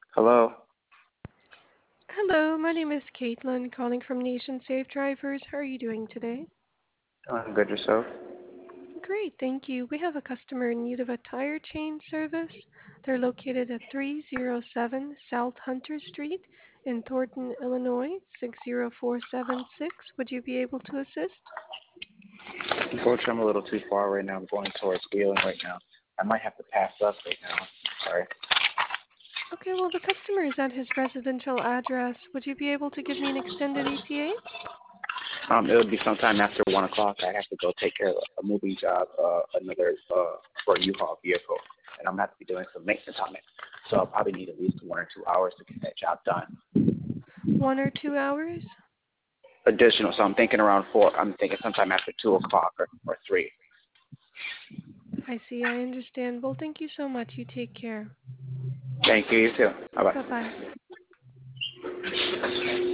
Hello. Hello, my name is Caitlin, calling from Nation Safe Drivers. How are you doing today? Doing good yourself? Great, thank you. We have a customer in need of a tire change service. They're located at 307 South Hunter Street in Thornton, Illinois, 60476. Would you be able to assist? Unfortunately, I'm a little too far right now. I'm going towards Wheeling right now. I might have to pass up right now. Sorry. Okay, well, the customer is at his residential address. Would you be able to give me an extended ETA? It would be sometime after 1 o'clock. I have to go take care of a moving job, for a U-Haul vehicle, and I'm going to have to be doing some maintenance on it. So I'll probably need at least 1 or 2 hours to get that job done. 1 or 2 hours? Additional, so I'm thinking around 4. I'm thinking sometime after 2 o'clock or 3. I see, I understand. Well, thank you so much. You take care. Thank you. You too. Bye-bye. Bye-bye.